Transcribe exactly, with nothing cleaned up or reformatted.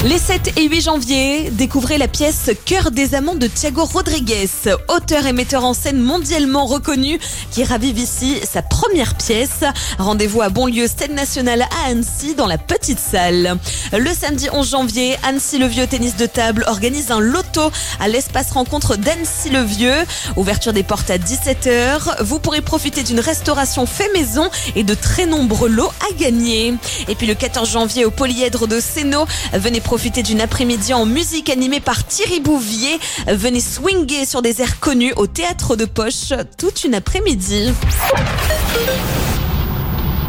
Les sept et huit janvier, découvrez la pièce Cœur des amants de Thiago Rodriguez, auteur et metteur en scène mondialement reconnu, qui ravive ici sa première pièce. Rendez-vous à Bonlieu, Stade National à Annecy, dans la petite salle. Le samedi onze janvier, Annecy-le-Vieux Tennis de Table organise un loto à l'espace rencontre d'Annecy-le-Vieux. Ouverture des portes à dix-sept heures. Vous pourrez profiter d'une restauration fait maison et de très nombreux lots à gagner. Et puis le quatorze janvier, au Polyèdre de Sénaux, venez profiter d'une après-midi en musique animée par Thierry Bouvier. Venez swinguer sur des airs connus au Théâtre de Poche toute une après-midi.